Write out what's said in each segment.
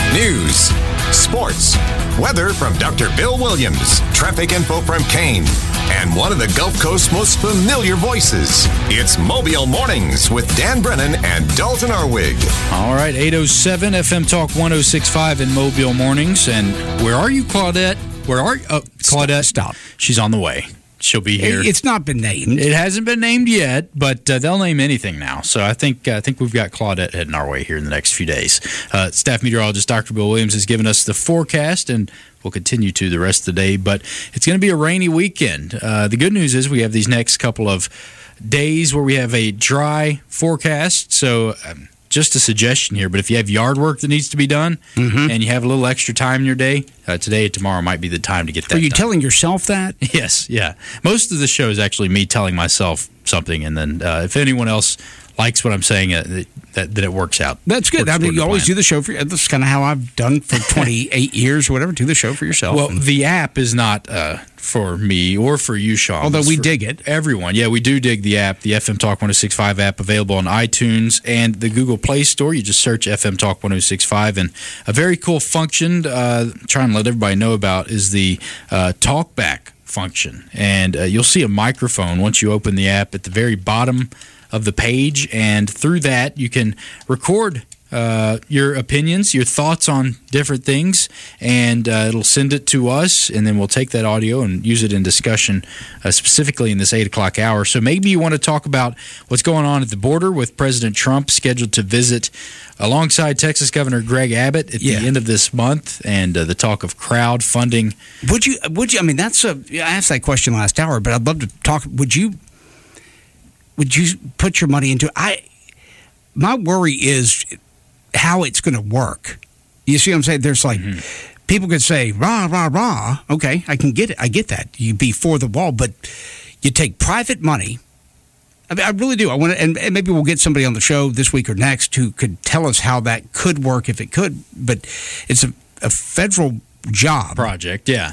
news, sports, weather from Dr. Bill Williams, traffic info from Kane, and one of the Gulf Coast's most familiar voices. It's Mobile Mornings with Dan Brennan and Dalton Arwig. All right, 807 FM Talk 106.5 in Mobile Mornings. And where are you, Claudette? Where are you? Oh, Claudette. Stop. She's on the way. She'll be here. It's not been named. It hasn't been named yet, but they'll name anything now. So I think we've got Claudette heading our way here in the next few days. Staff meteorologist Dr. Bill Williams has given us the forecast, and we'll continue to the rest of the day. But it's going to be a rainy weekend. The good news is we have these next couple of days where we have a dry forecast. So just a suggestion here, but if you have yard work that needs to be done and you have a little extra time in your day, today and tomorrow might be the time to get that done. Are you telling yourself that? Yes, yeah. Most of the show is actually me telling myself something, and then if anyone else likes what I'm saying, that it works out. That's good. I mean, you always do the show for you. That's kind of how I've done for 28 years or whatever. Do the show for yourself. Well, the app is not for me or for you, Sean. Although we dig it. Everyone. Yeah, we do dig the app, the FM Talk 106.5 app, available on iTunes and the Google Play Store. You just search FM Talk 106.5. And a very cool function, trying to let everybody know about, is the talkback function. And you'll see a microphone once you open the app at the very bottom of the page, and through that you can record your opinions, your thoughts on different things, and it'll send it to us, and then we'll take that audio and use it in discussion, specifically in this 8 o'clock hour. So maybe you want to talk about what's going on at the border with President Trump scheduled to visit alongside Texas Governor Greg Abbott at the end of this month, and the talk of crowdfunding. Would you? I mean, I asked that question last hour, but I'd love to talk. Would you put your money into it? My worry is how it's going to work. You see what I'm saying? There's like, people could say, rah, rah, rah. Okay, I can get it. I get that. You be for the wall, but you take private money. I mean, I really do. I want to, and maybe we'll get somebody on the show this week or next who could tell us how that could work if it could. But it's a federal job. Project, yeah.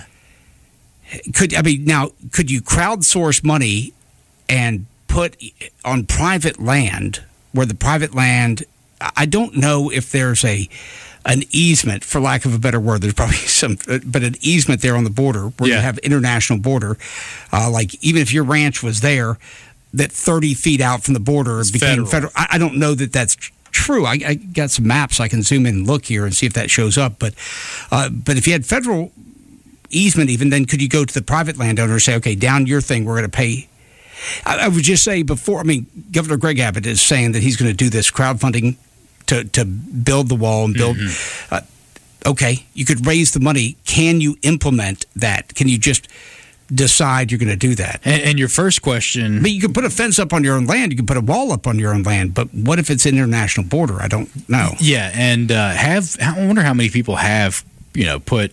Could you crowdsource money and put on private land where the private land, I don't know if there's an easement, for lack of a better word. There's probably but an easement there on the border where you have international border. Like even if your ranch was there, that 30 feet out from the border became federal. I don't know that that's true. I got some maps I can zoom in and look here and see if that shows up. But if you had federal easement even, then could you go to the private landowner and say, okay, down your thing, we're going to pay. I would just say Governor Greg Abbott is saying that he's going to do this crowdfunding to build the wall and build. Okay, you could raise the money. Can you implement that? Can you just decide you're going to do that? And your first question... But you can put a fence up on your own land. You can put a wall up on your own land. But what if it's an international border? I don't know. Yeah, and I wonder how many people have, put...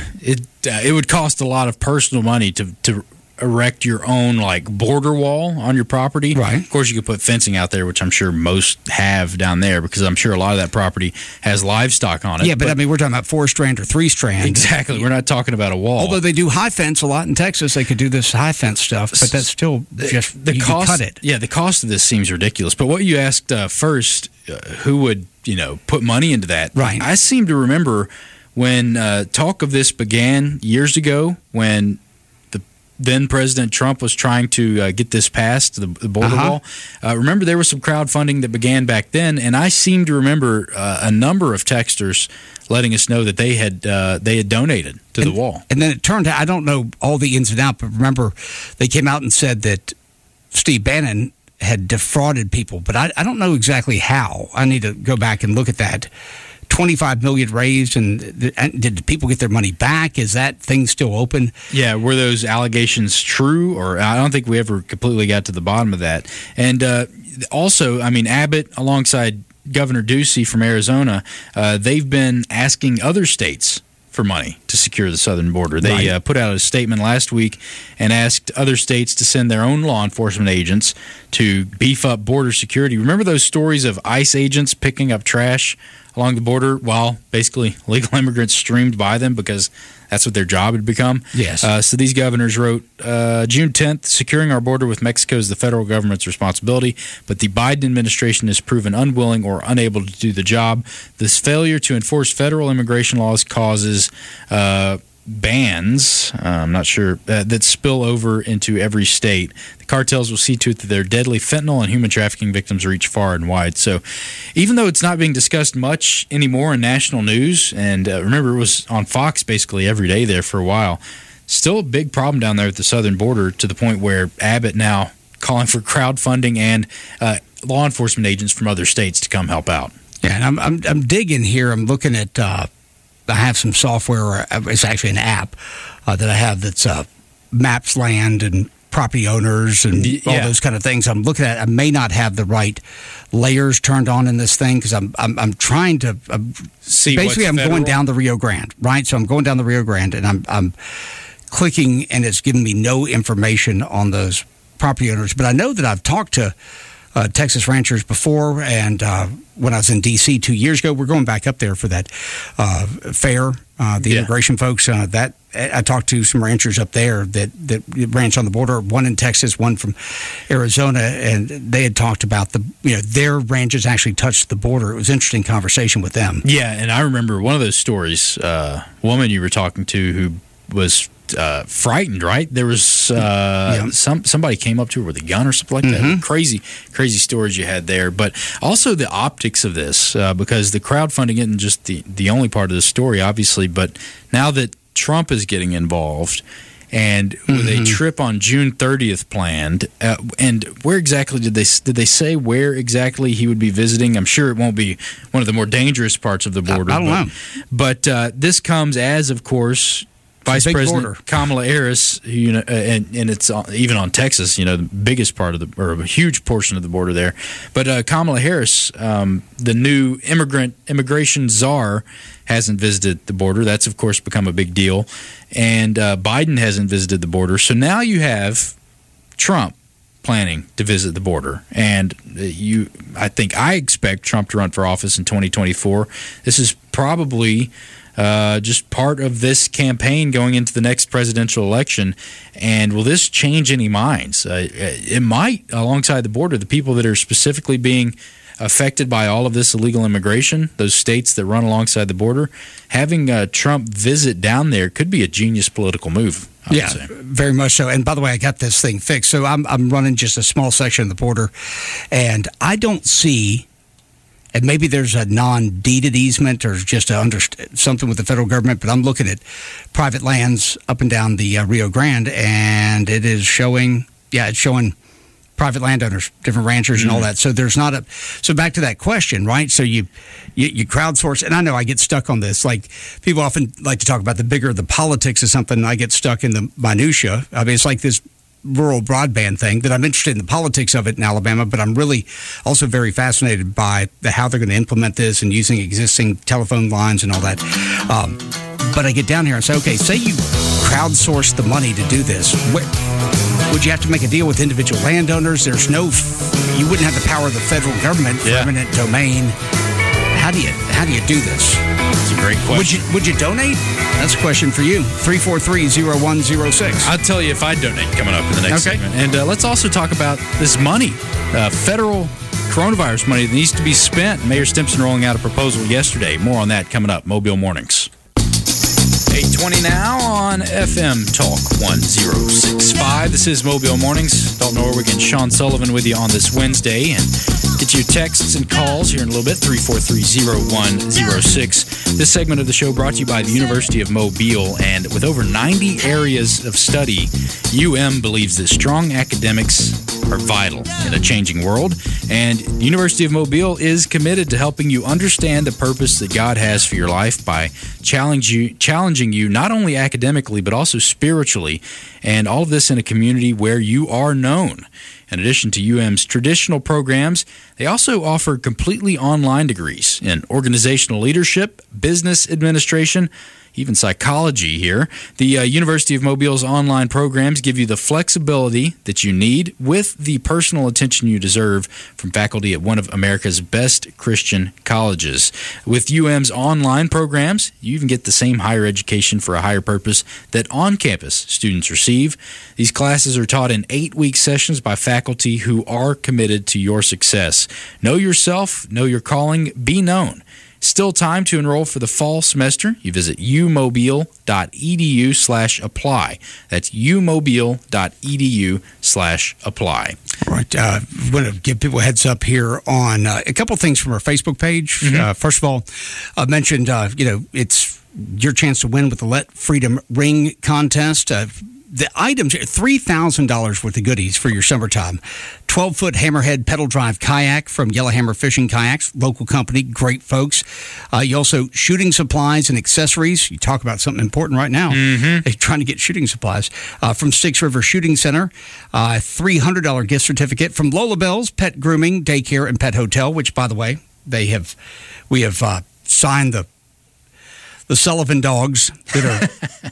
It would cost a lot of personal money to erect your own border wall on your property. Right. Of course, you could put fencing out there, which I'm sure most have down there, because I'm sure a lot of that property has livestock on it. Yeah, but I mean, we're talking about 4-strand or 3-strand. Exactly. We're not talking about a wall. Although they do high fence a lot in Texas, they could do this high fence stuff, but that's still just the cost. Cut it. Yeah, the cost of this seems ridiculous. But what you asked first, who would put money into that? Right. I seem to remember when talk of this began years ago, when then President Trump was trying to get this passed, the border wall. Remember, there was some crowdfunding that began back then, and I seem to remember a number of texters letting us know that they had donated to the wall. And then it turned out, I don't know all the ins and outs, but remember, they came out and said that Steve Bannon had defrauded people, but I don't know exactly how. I need to go back and look at that. $25 million raised, and did people get their money back? Is that thing still open? Yeah, were those allegations true? Or I don't think we ever completely got to the bottom of that. And also, I mean, Abbott, alongside Governor Ducey from Arizona, they've been asking other states for money to to secure the southern border. They put out a statement last week and asked other states to send their own law enforcement agents to beef up border security. Remember those stories of ICE agents picking up trash along the border while basically legal immigrants streamed by them because that's what their job had become? Yes. So these governors wrote, June 10th, securing our border with Mexico is the federal government's responsibility, but the Biden administration has proven unwilling or unable to do the job. This failure to enforce federal immigration laws causes bans, I'm not sure, that spill over into every state. The cartels will see to it that their deadly fentanyl and human trafficking victims reach far and wide. So even though it's not being discussed much anymore in national news, and remember it was on Fox basically every day there for a while, still a big problem down there at the southern border to the point where Abbott now calling for crowdfunding and law enforcement agents from other states to come help out. Yeah, and I'm digging here. I'm looking at I have some software. It's actually an app that I have that's maps land and property owners and all those kind of things. I'm looking at. I may not have the right layers turned on in this thing because I'm trying to see. Basically, I'm going down the Rio Grande, right? So I'm going down the Rio Grande and I'm clicking, and it's giving me no information on those property owners. But I know that I've talked to Texas ranchers before, and when I was in D.C. 2 years ago, we're going back up there for that fair, the immigration folks. That I talked to some ranchers up there that ranch on the border, one in Texas, one from Arizona, and they had talked about their ranches actually touched the border. It was an interesting conversation with them. Yeah, and I remember one of those stories, a woman you were talking to who was frightened, right? There was somebody came up to her with a gun or something like that. Crazy stories you had there. But also the optics of this, because the crowdfunding isn't just the only part of the story, obviously, but now that Trump is getting involved and with a trip on June 30th planned, and where exactly did they say where exactly he would be visiting? I'm sure it won't be one of the more dangerous parts of the border. I don't know. But this comes as, of course, Vice President Kamala Harris, and it's even on Texas, the biggest part of or a huge portion of the border there. But Kamala Harris, the new immigration czar, hasn't visited the border. That's, of course, become a big deal. And Biden hasn't visited the border. So now you have Trump planning to visit the border. And I expect Trump to run for office in 2024. This is probably just part of this campaign going into the next presidential election. And will this change any minds? It might, alongside the border, the people that are specifically being affected by all of this illegal immigration, those states that run alongside the border, having Trump visit down there could be a genius political move. I would say. Very much so. And by the way, I got this thing fixed. So I'm running just a small section of the border, and I don't see. And maybe there's a non-deeded easement or just something with the federal government, but I'm looking at private lands up and down the Rio Grande, and it is showing, it's showing private landowners, different ranchers and all that. So there's not so back to that question, right? So you crowdsource, and I know I get stuck on this. Like, people often like to talk about the bigger the politics of something, and I get stuck in the minutia. I mean, it's like this rural broadband thing that I'm interested in the politics of it in Alabama, but I'm really also very fascinated by how they're going to implement this and using existing telephone lines and all that. But I get down here and say, okay, say you crowdsource the money to do this. Would you have to make a deal with individual landowners? You wouldn't have the power of the federal government for eminent domain. How do you do this? That's a great question. Would you donate? That's a question for you. 343-0106. I'll tell you if I donate coming up in the next segment. And let's also talk about this money, federal coronavirus money that needs to be spent. Mayor Stimson rolling out a proposal yesterday. More on that coming up. Mobile Mornings. 8:20 now on FM Talk 1065. This is Mobile Mornings. Dalton Orwig and Sean Sullivan with you on this Wednesday. And get your texts and calls here in a little bit, 343-0106. This segment of the show brought to you by the University of Mobile. And with over 90 areas of study, UM believes that strong academics are vital in a changing world. And the University of Mobile is committed to helping you understand the purpose that God has for your life by challenging you not only academically but also spiritually, and all of this in a community where you are known. In addition to UM's traditional programs, they also offer completely online degrees in organizational leadership, business administration, even psychology here. The University of Mobile's online programs give you the flexibility that you need with the personal attention you deserve from faculty at one of America's best Christian colleges. With UM's online programs, you even get the same higher education for a higher purpose that on-campus students receive. These classes are taught in 8-week sessions by faculty who are committed to your success. Know yourself, know your calling, be known. Still time to enroll for the fall semester. You visit umobile.edu/apply. That's umobile.edu/apply. All right. I want to give people a heads up here on a couple things from our Facebook page. First of all, I mentioned, it's your chance to win with the Let Freedom Ring contest. The items, $3,000 worth of goodies for your summertime. 12-foot hammerhead pedal drive kayak from Yellowhammer Fishing Kayaks, local company, great folks. You also shooting supplies and accessories. You talk about something important right now. They're trying to get shooting supplies from Six River Shooting Center. $300 gift certificate from Lola Bells Pet Grooming, Daycare, and Pet Hotel. Which, by the way, we have signed the Sullivan dogs that are.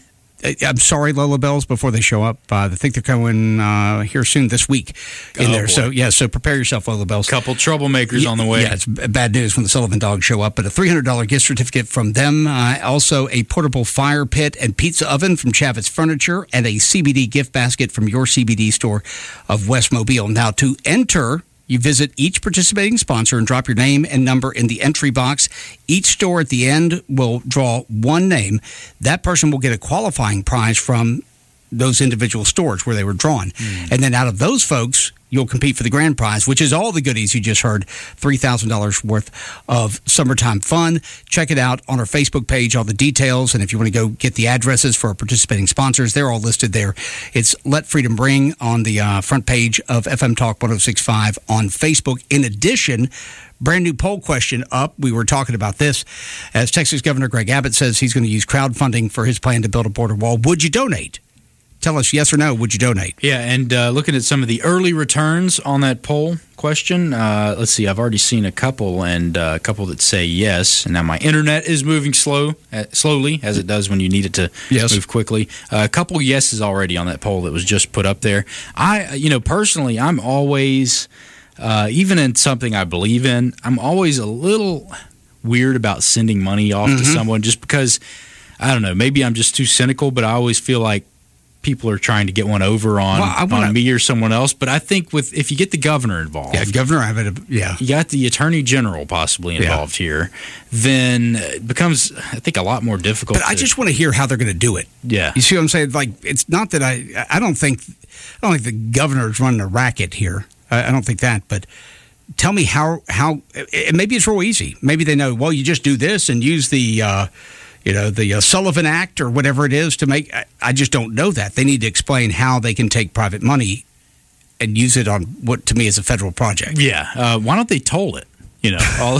I'm sorry, Lola Bells, before they show up. I think they're coming here soon this week in there. Boy. So prepare yourself, Lola Bells. Couple troublemakers on the way. Yeah, it's bad news when the Sullivan dogs show up. But a $300 gift certificate from them. Also, a portable fire pit and pizza oven from Chavez Furniture, and a CBD gift basket from your CBD store of West Mobile. Now, to enter, you visit each participating sponsor and drop your name and number in the entry box. Each store at the end will draw one name. That person will get a qualifying prize from those individual stores where they were drawn. And then out of those folks, you'll compete for the grand prize, which is all the goodies you just heard, $3,000 worth of summertime fun. Check it out on our Facebook page, all the details. And if you want to go get the addresses for our participating sponsors, they're all listed there. It's Let Freedom Ring on the front page of FM Talk 106.5 on Facebook. In addition, brand new poll question up. We were talking about this as Texas Governor Greg Abbott says he's going to use crowdfunding for his plan to build a border wall. Would you donate? Tell us yes or no, would you donate? Yeah, and looking at some of the early returns on that poll question, let's see, I've already seen a couple, and a couple that say yes. And now my internet is moving slowly, as it does when you need it to move quickly. A couple yeses already on that poll that was just put up there. Personally, I'm always, even in something I believe in, I'm always a little weird about sending money off to someone just because, I don't know, maybe I'm just too cynical, but I always feel like people are trying to get one over on me or someone else. But I think if you get the governor involved, Governor Abbott, you got the attorney general possibly involved here, then it becomes, I think, a lot more difficult. But I just want to hear how they're going to do it. Yeah, you see what I'm saying? Like, it's not that I don't think the governor is running a racket here. I don't think that, but. Tell me how maybe it's real easy. Maybe they know, well, you just do this and use the Sullivan Act or whatever it is to make. I just don't know that. They need to explain how they can take private money and use it on what to me is a federal project. Yeah. Why don't they toll it? All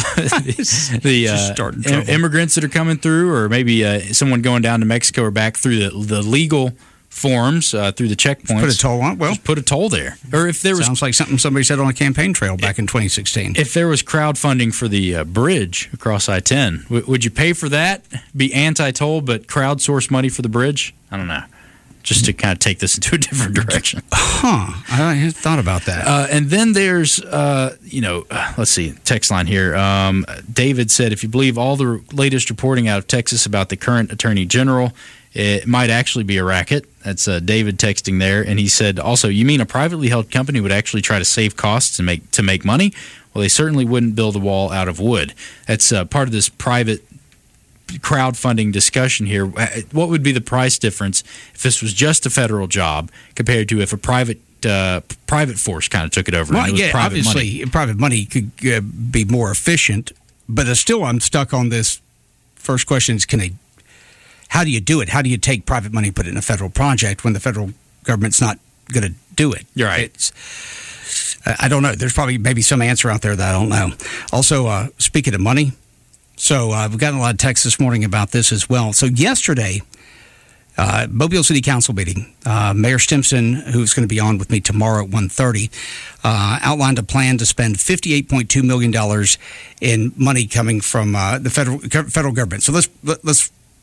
the immigrants that are coming through, or maybe someone going down to Mexico or back through the legal forms through the checkpoints. Put a toll on it. Well, just put a toll there. Or if there sounds like something somebody said on a campaign trail back in 2016. If there was crowdfunding for the bridge across I-10, would you pay for that? Be anti-toll, but crowdsource money for the bridge? I don't know. Just to kind of take this into a different direction. I hadn't thought about that. And then there's, let's see, text line here. David said, if you believe all the latest reporting out of Texas about the current attorney general, it might actually be a racket. That's David texting there. And he said, also, you mean a privately held company would actually try to save costs and make money? Well, they certainly wouldn't build a wall out of wood. That's part of this private crowdfunding discussion here. What would be the price difference if this was just a federal job compared to if a private force kind of took it over? Well, obviously, private money could be more efficient, but still I'm stuck on this. First question is, how do you do it? How do you take private money, put it in a federal project when the federal government's not going to do it? You're right. I don't know. There's probably maybe some answer out there that I don't know. Also, speaking of money, so we've gotten a lot of texts this morning about this as well. So yesterday, Mobile City Council meeting, Mayor Stimson, who's going to be on with me tomorrow at 1:30, outlined a plan to spend $58.2 million in money coming from the federal government. So let's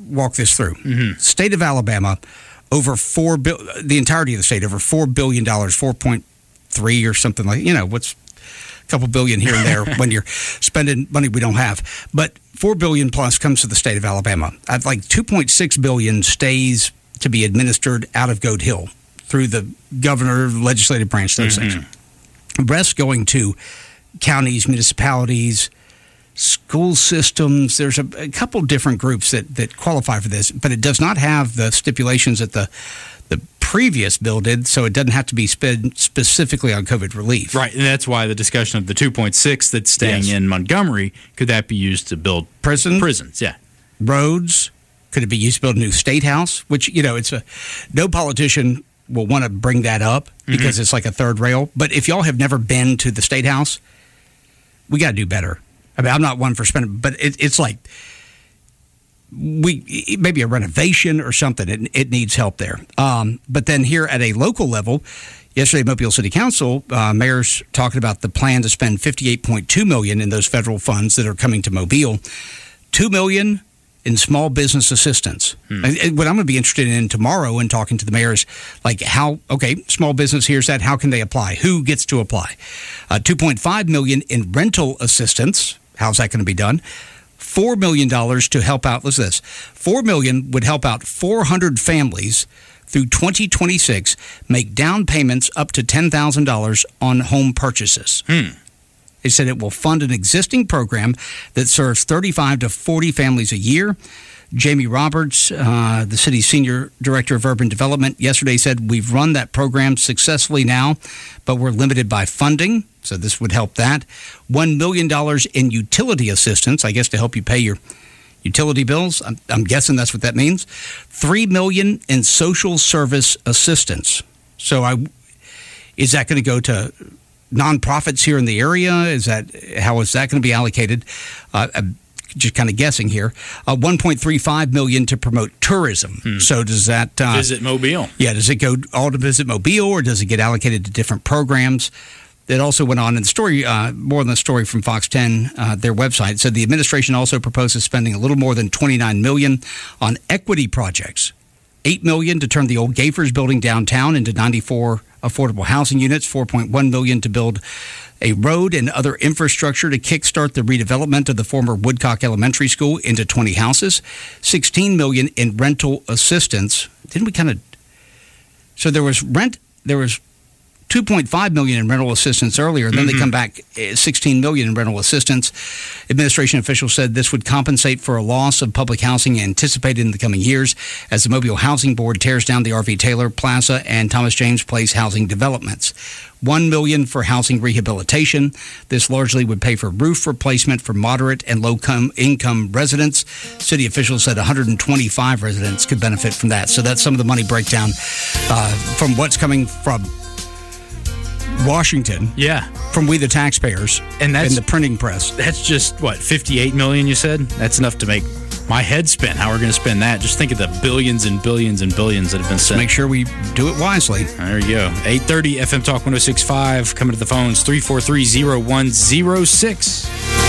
walk this through. Mm-hmm. State of Alabama, over the entirety of the state, over $4 billion, 4.3 or something like, what's a couple billion here and there when you're spending money we don't have. But $4 billion plus comes to the state of Alabama. I'd like $2.6 billion stays to be administered out of Goat Hill through the governor, legislative branch, those things. Rest going to counties, municipalities, school systems. There's a couple different groups that qualify for this, but it does not have the stipulations that the previous bill did, so it doesn't have to be spent specifically on COVID relief. Right, and that's why the discussion of the 2.6 that's staying in Montgomery, could that be used to build prisons? Yeah. Roads, could it be used to build a new state house? Which, no politician will want to bring that up because it's like a third rail. But if y'all have never been to the state house, we got to do better. I mean, I'm not one for spending, but it's like maybe a renovation or something. It needs help there. But then here at a local level, yesterday, Mobile City Council, mayor's talking about the plan to spend $58.2 million in those federal funds that are coming to Mobile. $2 million in small business assistance. What I'm going to be interested in tomorrow in talking to the mayors, like small business, here's that. How can they apply? Who gets to apply? $2.5 million in rental assistance. How's that going to be done? $4 million to help out. Listen to this. $4 million would help out 400 families through 2026 make down payments up to $10,000 on home purchases. They said it will fund an existing program that serves 35 to 40 families a year. Jamie Roberts, the city's senior director of urban development, yesterday said, we've run that program successfully now, but we're limited by funding. So this would help that. $1 million in utility assistance, I guess, to help you pay your utility bills. I'm guessing that's what that means. $3 million in social service assistance. So is that going to go to nonprofits here in the area? How is that going to be allocated? Just kind of guessing here. $1.35 million to promote tourism. So does that Visit Mobile? Yeah. Does it go all to Visit Mobile, or does it get allocated to different programs? That also went on in the story, more than the story from Fox 10, their website said the administration also proposes spending a little more than $29 million on equity projects. $8 million to turn the old Gafers building downtown into 94 affordable housing units. $4.1 million to build a road and other infrastructure to kickstart the redevelopment of the former Woodcock Elementary School into 20 houses. $16 million in rental assistance. Didn't we so there was $2.5 million in rental assistance earlier, and then they come back $16 million in rental assistance. Administration officials said this would compensate for a loss of public housing anticipated in the coming years as the Mobile Housing Board tears down the R.V. Taylor Plaza and Thomas James Place housing developments. $1 million for housing rehabilitation. This largely would pay for roof replacement for moderate and low-income residents. City officials said 125 residents could benefit from that. So that's some of the money breakdown from what's coming from Washington, from we the taxpayers, and that's in the printing press. That's just $58 million. You said that's enough to make my head spin. How we're going to spend that? Just think of the billions and billions and billions that have been spent. Make sure we do it wisely. There you go. 8:30 FM Talk 106.5. Coming to the phones 343-0106.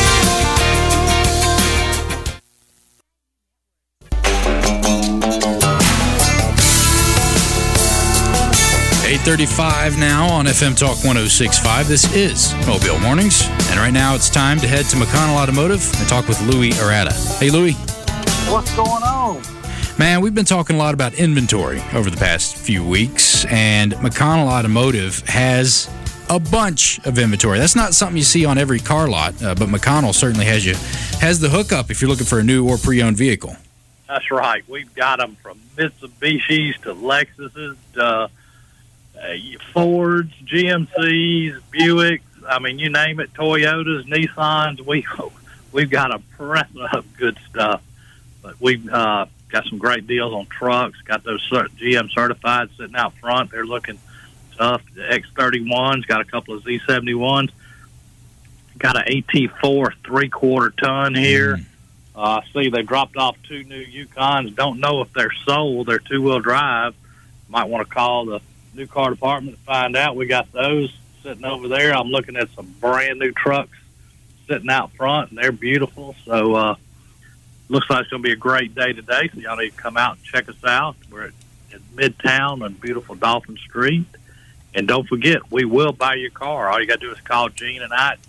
8:35 now on FM Talk 106.5. This is Mobile Mornings, and right now it's time to head to McConnell Automotive and talk with Louis Arata. Hey, Louis. What's going on? Man, we've been talking a lot about inventory over the past few weeks, and McConnell Automotive has a bunch of inventory. That's not something you see on every car lot, but McConnell certainly has the hookup if you're looking for a new or pre-owned vehicle. That's right. We've got them from Mitsubishis to Lexuses to Fords, GMCs, Buicks. I mean, you name it, Toyotas, Nissans. We've got a plethora of good stuff. But we've got some great deals on trucks. Got those GM certified sitting out front. They're looking tough. The X31's got a couple of Z71s. Got an AT4 3/4 ton here. I see they dropped off 2 new Yukons. Don't know if they're sold. They're 2-wheel drive. Might want to call the new car department to find out. We got those sitting over there. I'm looking at some brand new trucks sitting out front, and they're beautiful. So looks like it's going to be a great day today, so y'all need to come out and check us out. We're at Midtown on beautiful Dolphin Street. And don't forget, we will buy your car. All you got to do is call Gene and I at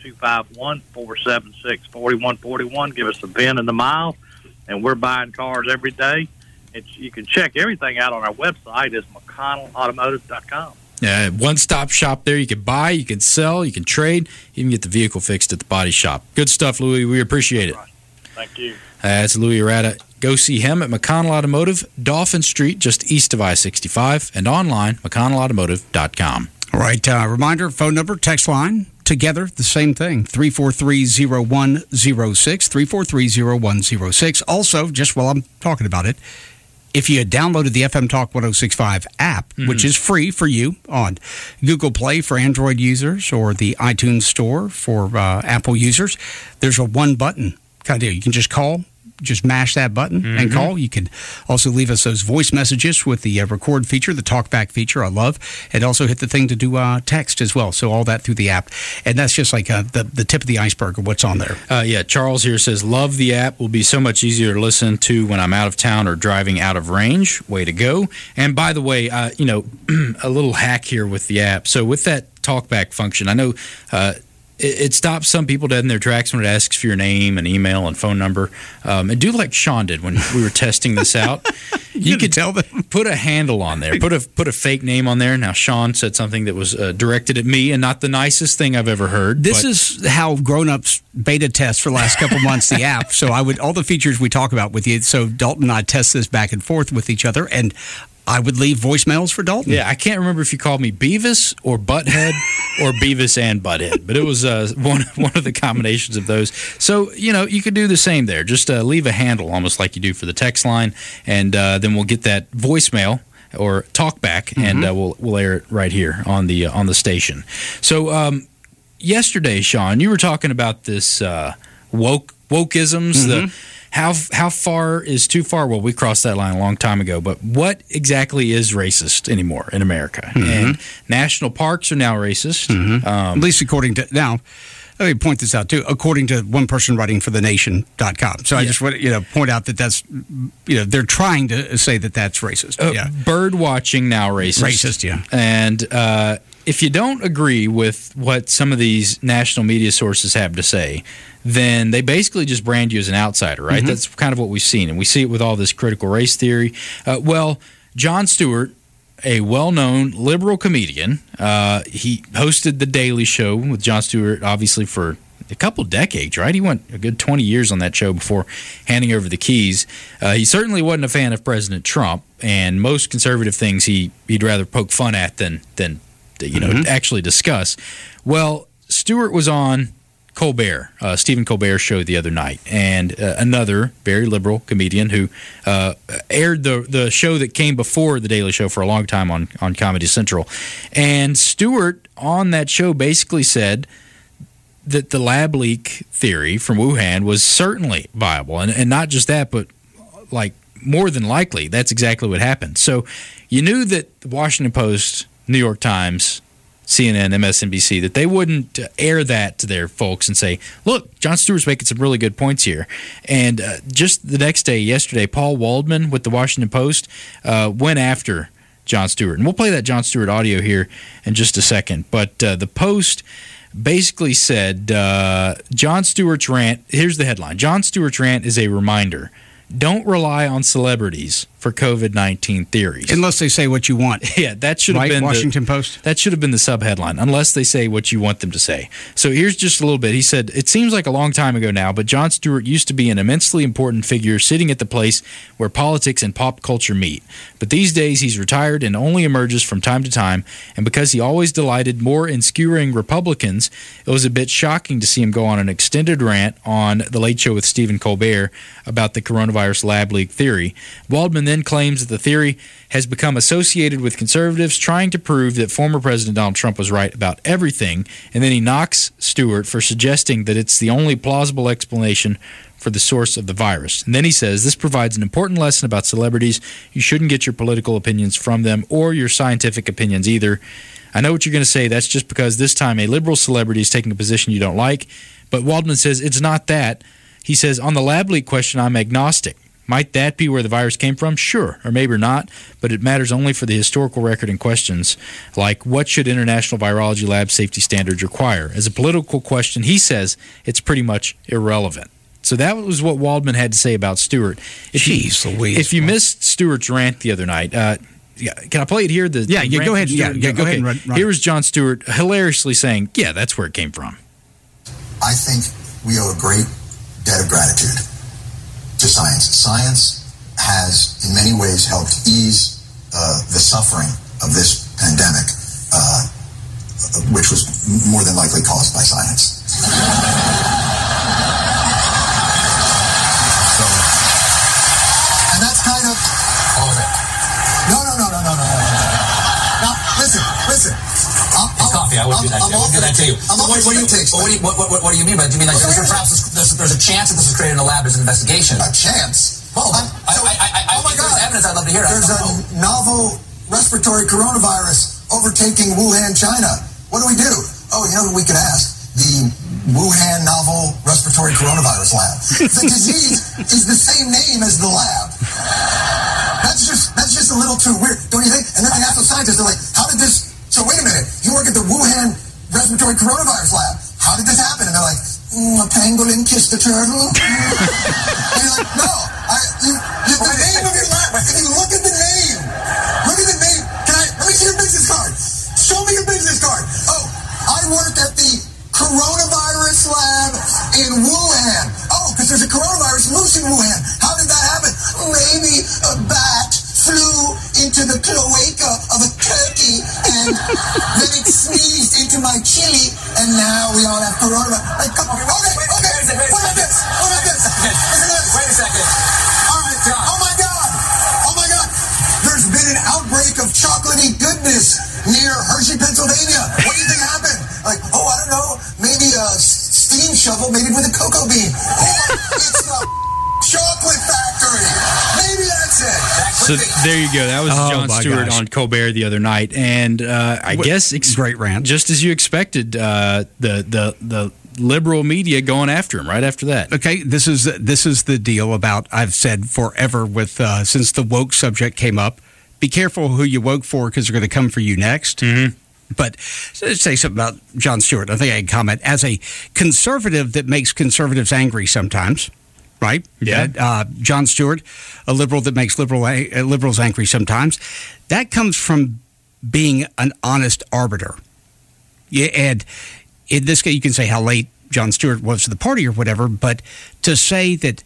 251-476-4141. Give us a VIN and the mile, and we're buying cars every day. You can check everything out on our website. It's McConnellAutomotive.com. Yeah, one-stop shop there. You can buy, you can sell, you can trade, even get the vehicle fixed at the body shop. Good stuff, Louis. We appreciate it. Thank you. That's Louis Arata. Go see him at McConnell Automotive, Dolphin Street, just east of I-65, and online, McConnellAutomotive.com. All right, reminder, phone number, text line, together, the same thing, 343-0106, 343-0106. Also, just while I'm talking about it, if you had downloaded the FM Talk 106.5 app, which is free for you on Google Play for Android users or the iTunes Store for Apple users, there's a one-button kind of deal. You can just call, just mash that button and call. You can also leave us those voice messages with the record feature, the talkback feature I love, and also hit the thing to do text as well. So all that through the app. And that's just like the tip of the iceberg of what's on there. Yeah, Charles here says, love the app. Will be so much easier to listen to when I'm out of town or driving out of range. Way to go. And by the way, a little hack here with the app. So with that talkback function, I know it stops some people dead in their tracks when it asks for your name and email and phone number. And do like Sean did when we were testing this out. You could tell them. Put a handle on there. Put a fake name on there. Now, Sean said something that was directed at me and not the nicest thing I've ever heard. This is how grown-ups beta test for the last couple months the app. So all the features we talk about with you. So Dalton and I test this back and forth with each other, and I would leave voicemails for Dalton. Yeah, I can't remember if you called me Beavis or Butthead or Beavis and Butthead, but it was one of the combinations of those. So, you could do the same there. Just leave a handle, almost like you do for the text line, and then we'll get that voicemail or talkback, and we'll air it right here on the station. So, yesterday, Sean, you were talking about this wokeisms, How far is too far? Well, we crossed that line a long time ago, but what exactly is racist anymore in America? And national parks are now racist. At least according to, now, let me point this out too, according to one person writing for thenation.com. So I just want to point out that's, they're trying to say that that's racist. Bird watching now racist. Racist, yeah. And if you don't agree with what some of these national media sources have to say, then they basically just brand you as an outsider, right? That's kind of what we've seen. And we see it with all this critical race theory. Jon Stewart, a well-known liberal comedian, he hosted The Daily Show with Jon Stewart, obviously, for a couple decades, right? He went a good 20 years on that show before handing over the keys. He certainly wasn't a fan of President Trump, and most conservative things he'd rather poke fun at than actually discuss. Well, Stewart was on Colbert, Stephen Colbert's show the other night, and another very liberal comedian who aired the show that came before The Daily Show for a long time on Comedy Central. And Stewart on that show basically said that the lab leak theory from Wuhan was certainly viable, and not just that, but like more than likely that's exactly what happened. So you knew that the Washington Post, New York Times, CNN, MSNBC, that they wouldn't air that to their folks and say, look, Jon Stewart's making some really good points here. And just the next day, yesterday, Paul Waldman with the Washington Post went after Jon Stewart. And we'll play that Jon Stewart audio here in just a second. But the Post basically said, Jon Stewart's rant, here's the headline, Jon Stewart's rant is a reminder. Don't rely on celebrities for COVID-19 theories. Unless they say what you want. Yeah, that should have been Washington Post. That should have been the sub-headline, unless they say what you want them to say. So here's just a little bit. He said, it seems like a long time ago now, but Jon Stewart used to be an immensely important figure sitting at the place where politics and pop culture meet. But these days he's retired and only emerges from time to time, and because he always delighted more in skewering Republicans, it was a bit shocking to see him go on an extended rant on The Late Show with Stephen Colbert about the coronavirus lab leak theory. Waldman then claims that the theory has become associated with conservatives trying to prove that former President Donald Trump was right about everything, and then he knocks Stewart for suggesting that it's the only plausible explanation for the source of the virus. And then he says, this provides an important lesson about celebrities. You shouldn't get your political opinions from them or your scientific opinions either. I know what you're going to say. That's just because this time a liberal celebrity is taking a position you don't like. But Waldman says it's not that. He says, on the lab leak question, I'm agnostic. Might that be where the virus came from? Sure, or maybe not, but it matters only for the historical record in questions like what should international virology lab safety standards require? As a political question, he says it's pretty much irrelevant. So that was what Waldman had to say about Stewart. Jeez Louise. If you missed Stewart's rant the other night, can I play it here? Go ahead. Go ahead and run. Here was Jon Stewart hilariously saying, yeah, that's where it came from. I think we owe a great debt of gratitude to science. Science has, in many ways, helped ease the suffering of this pandemic, which was more than likely caused by science. And that's kind of all of it. No. Now, listen. It's coffee. I wouldn't do that. I wouldn't do that to you. What do you mean by? Do you mean like there's a chance that this was created in a lab as an investigation? A chance? Well, oh my God! There's evidence. I'd love to hear. There's a novel respiratory coronavirus overtaking Wuhan, China. What do we do? Oh, you know who we could ask? The Wuhan novel respiratory coronavirus lab. The disease is the same name as the lab. That's just a little too weird, don't you think? And then they ask the scientists, they're like, how did this? So wait a minute, you work at the Wuhan respiratory coronavirus lab. How did this happen? And they're like, a pangolin kissed a turtle. And you're like, no, the name of your lab. If you look at the name, let me see your business card. Show me your business card. Oh, I work at the coronavirus lab in Wuhan. Oh, because there's a coronavirus loose in Wuhan. How did that happen? Maybe a bat flew into the cloaca of a turkey and then it sneezed into my chili and now we all have coronavirus. Like, come on. Okay. What about this? Wait a second. All right, John. Oh my God. There's been an outbreak of chocolatey goodness near Hershey, Pennsylvania. What do you think happened? Like, I don't know. Maybe a steam shovel made it with a cocoa bean. It's a chocolate factory. Maybe that's it. So there you go. That was Jon Stewart on Colbert the other night, and I guess great rant, just as you expected. The liberal media going after him right after that. Okay, this is the deal about I've said forever with since the woke subject came up. Be careful who you woke for because they're going to come for you next. Mm-hmm. But let's say something about Jon Stewart. I think I can comment as a conservative that makes conservatives angry sometimes. Right? Yeah. Jon Stewart, a liberal that makes liberals angry sometimes. That comes from being an honest arbiter. Yeah, and in this case, you can say how late Jon Stewart was to the party or whatever, but to say that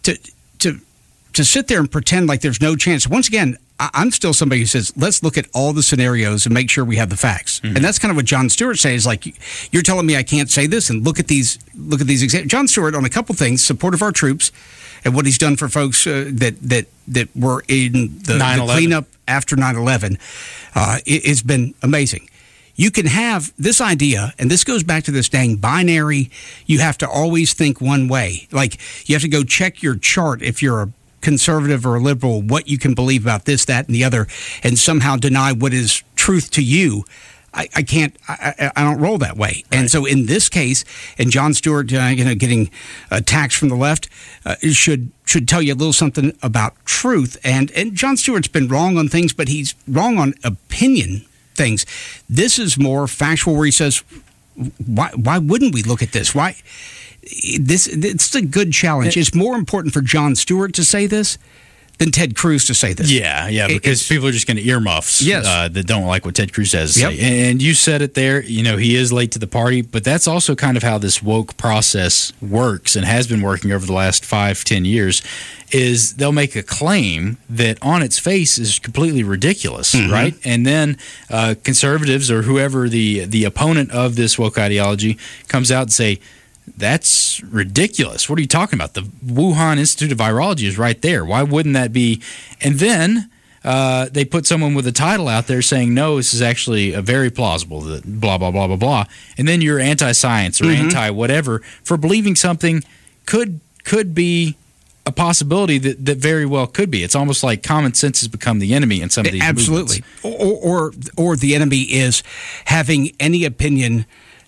to sit there and pretend like there's no chance. Once again, I'm still somebody who says, let's look at all the scenarios and make sure we have the facts. Mm-hmm. And that's kind of what Jon Stewart says. Like, you're telling me I can't say this, and look at these examples. Jon Stewart, on a couple things, support of our troops and what he's done for folks that were in the cleanup after 9/11, it's been amazing. You can have this idea, and this goes back to this dang binary. You have to always think one way. Like, you have to go check your chart if you're a conservative or a liberal, what you can believe about this, that, and the other, and somehow deny what is truth to you. I can't. I don't roll that way. Right. And so in this case, and Jon Stewart, getting attacks from the left, should tell you a little something about truth. And Jon Stewart's been wrong on things, but he's wrong on opinion things. This is more factual, where he says, why wouldn't we look at this? Why? It's a good challenge. It's more important for Jon Stewart to say this than Ted Cruz to say this. Yeah, because people are just going to earmuffs that don't like what Ted Cruz has to say. And you said it there, he is late to the party, but that's also kind of how this woke process works and has been working over the last 5-10 years, is they'll make a claim that on its face is completely ridiculous, mm-hmm. right? And then conservatives or whoever the opponent of this woke ideology comes out and say, that's ridiculous. What are you talking about? The Wuhan Institute of Virology is right there. Why wouldn't that be? And then they put someone with a title out there saying, no, this is actually very plausible, blah, blah, blah, blah, blah. And then you're anti-science or mm-hmm. anti-whatever for believing something could be a possibility that very well could be. It's almost like common sense has become the enemy in some of these movements. Or the enemy is having any opinion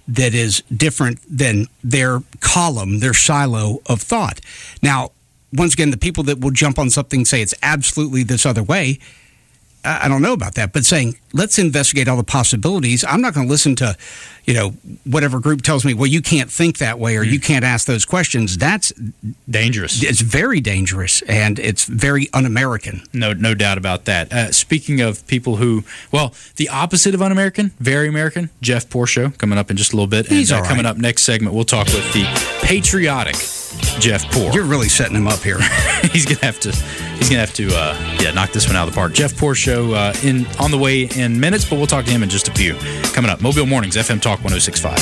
that is different than their column, their silo of thought. Now, once again, the people that will jump on something and say it's absolutely this other way, I don't know about that, but saying, let's investigate all the possibilities. I'm not going to listen to, whatever group tells me, well, you can't think that way or you can't ask those questions. That's dangerous. It's very dangerous, and it's very un-American. No doubt about that. Speaking of people who, the opposite of un-American, very American, Jeff Porsche coming up in just a little bit. He's all right. Coming up next segment, we'll talk with the patriotic Jeff Poor. You're really setting him up here. He's gonna have to knock this one out of the park. Jeff Poor Show on the way in minutes, but we'll talk to him in just a few. Coming up, Mobile Mornings, FM Talk 106.5.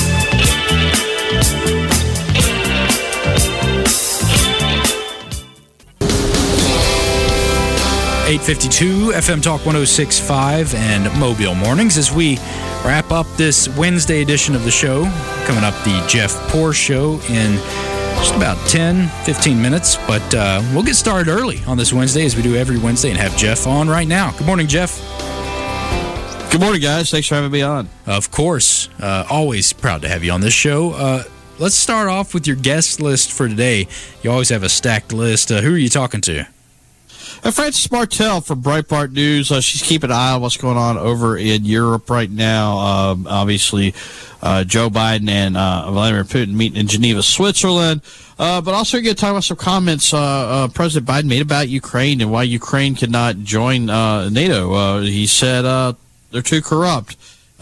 8:52 FM Talk 106.5 and Mobile Mornings as we wrap up this Wednesday edition of the show. Coming up, the Jeff Poor Show in just about 10-15 minutes, but we'll get started early on this Wednesday as we do every Wednesday and have Jeff on right now. Good morning, Jeff. Good morning, guys. Thanks for having me on. Of course. Always proud to have you on this show. Let's start off with your guest list for today. You always have a stacked list. Who are you talking to? Frances Martel from Breitbart News. She's keeping an eye on what's going on over in Europe right now. Obviously, Joe Biden and Vladimir Putin meeting in Geneva, Switzerland. But also, we're going to talk about some comments President Biden made about Ukraine and why Ukraine cannot join NATO. He said they're too corrupt.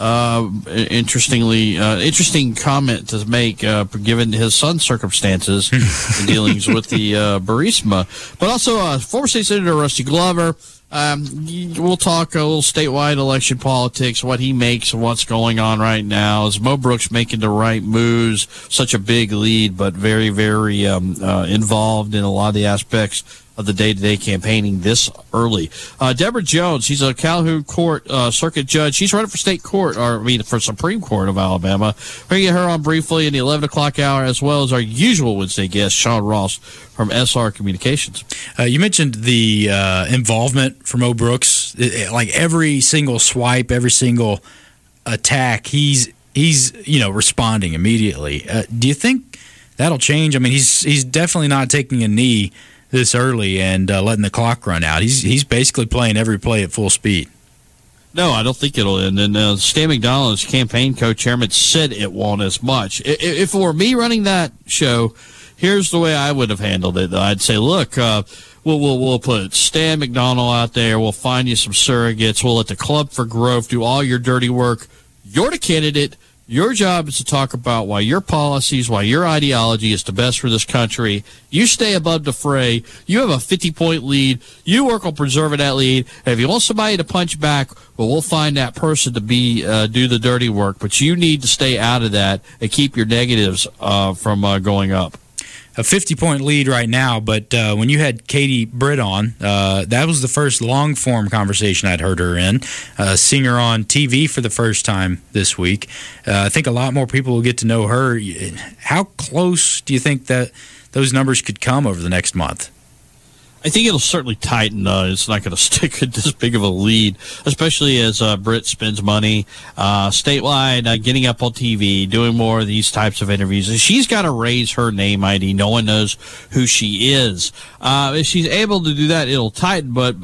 Interesting comment to make, given his son's circumstances and dealings with the Burisma. But also, former state senator Rusty Glover. We'll talk a little statewide election politics, what he makes, what's going on right now. Is Mo Brooks making the right moves? Such a big lead, but very, very involved in a lot of the aspects of the day-to-day campaigning this early. Deborah Jones, she's a Calhoun Court circuit judge. She's running for for Supreme Court of Alabama. We're going to get her on briefly in the 11 o'clock hour, as well as our usual Wednesday guest, Sean Ross from SR Communications. You mentioned the involvement from Mo Brooks. Like every single swipe, every single attack, he's responding immediately. Do you think that'll change? I mean, he's definitely not taking a knee this early and letting the clock run out. He's basically playing every play at full speed. No, I don't think it'll end. And Stan McDonald, his campaign co-chairman, said it won't as much. If it were me running that show, here's the way I would have handled it. I'd say, look, we'll put Stan McDonald out there. We'll find you some surrogates. We'll let the Club for Growth do all your dirty work. You're the candidate. Your job is to talk about why your policies, why your ideology is the best for this country. You stay above the fray. You have a 50-point lead. You work on preserving that lead. And if you want somebody to punch back, well, we'll find that person to do the dirty work. But you need to stay out of that and keep your negatives from going up. A 50-point lead right now, but when you had Katie Britt on, that was the first long-form conversation I'd heard her in, seeing her on TV for the first time this week. I think a lot more people will get to know her. How close do you think that those numbers could come over the next month? I think it'll certainly tighten. It's not going to stick at this big of a lead, especially as Britt spends money statewide, getting up on TV, doing more of these types of interviews. And she's got to raise her name ID. No one knows who she is. If she's able to do that, it'll tighten. But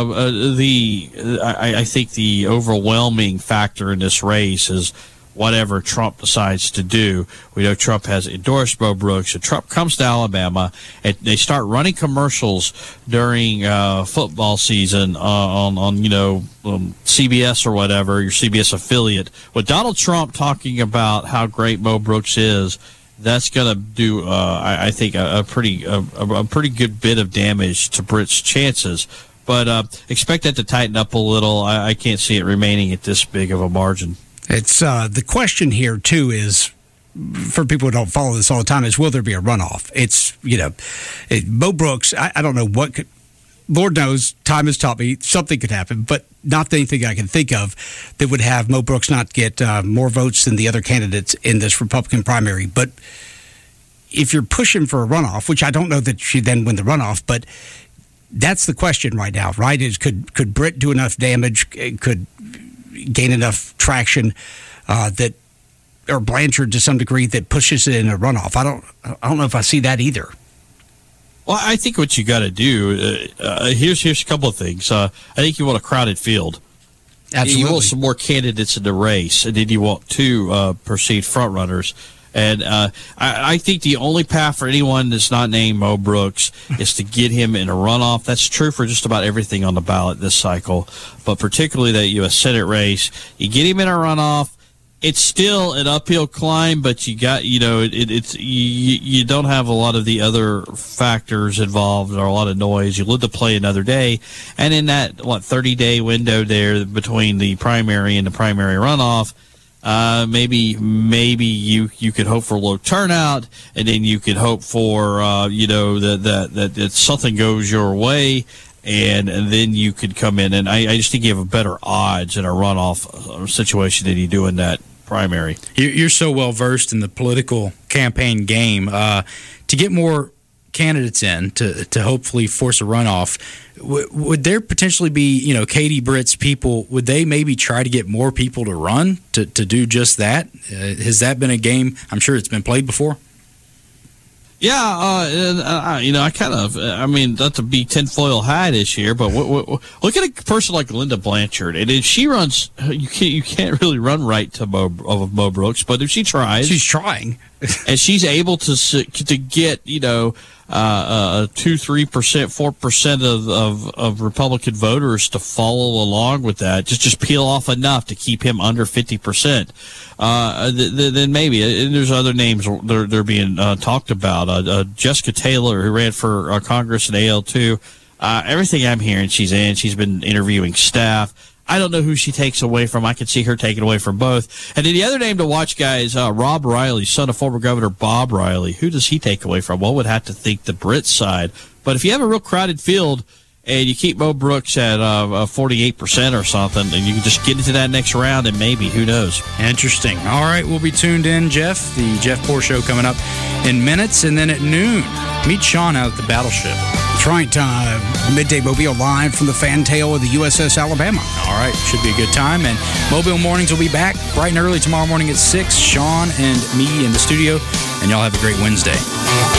I think the overwhelming factor in this race is whatever Trump decides to do. We know Trump has endorsed Mo Brooks. And Trump comes to Alabama, and they start running commercials during football season on CBS or whatever, your CBS affiliate. With Donald Trump talking about how great Mo Brooks is, that's going to do, I think, a pretty good bit of damage to Britt's chances. But expect that to tighten up a little. I can't see it remaining at this big of a margin. It's the question here, too, is, for people who don't follow this all the time, is will there be a runoff? It's, Mo Brooks, I don't know what could, Lord knows, time has taught me something could happen, but not anything I can think of that would have Mo Brooks not get more votes than the other candidates in this Republican primary. But if you're pushing for a runoff, which I don't know that she'd then win the runoff, but that's the question right now, right? Is could Britt do enough damage, could gain enough traction that or Blanchard to some degree that pushes it in a runoff. I don't know if I see that either. Well, I think what you got to do here's a couple of things. I think you want a crowded field. Absolutely. You want some more candidates in the race, and then you want two perceived front runners. And I think the only path for anyone that's not named Mo Brooks is to get him in a runoff. That's true for just about everything on the ballot this cycle, but particularly that U.S. Senate race. You get him in a runoff. It's still an uphill climb, but you got, you don't have a lot of the other factors involved or a lot of noise. You live to play another day. And in that, 30-day window there between the primary and the primary runoff, maybe you could hope for low turnout, and then you could hope for, that something goes your way. And then you could come in, and I just think you have a better odds in a runoff situation than you do in that primary. You're so well versed in the political campaign game. To get more candidates in to hopefully force a runoff, would there potentially be, Katie Britt's people, would they maybe try to get more people to run to do just that? Has that been a game? I'm sure it's been played before. Yeah, I kind of, not to be tinfoil hat this year, but look at a person like Linda Blanchard, and if she runs, you can't really run right to Mo Brooks, but if she tries, she's trying, and she's able to get 2-3%, 4% of Republican voters to follow along with that, just peel off enough to keep him under 50%. Then maybe, and there's other names they're being talked about. Jessica Taylor, who ran for Congress in AL2. Everything I'm hearing, she's in. She's been interviewing staff. I don't know who she takes away from. I could see her taking away from both. And then the other name to watch, guys, Rob Riley, son of former Governor Bob Riley. Who does he take away from? One would have to think the Brit side. But if you have a real crowded field and you keep Mo Brooks at 48% or something, and you can just get into that next round, and maybe, who knows? Interesting. All right, we'll be tuned in, Jeff. The Jeff Poor Show coming up in minutes. And then at noon, meet Sean out at the Battleship. That's right. Midday Mobile live from the fantail of the USS Alabama. All right. Should be a good time. And Mobile Mornings will be back bright and early tomorrow morning at 6. Sean and me in the studio. And y'all have a great Wednesday.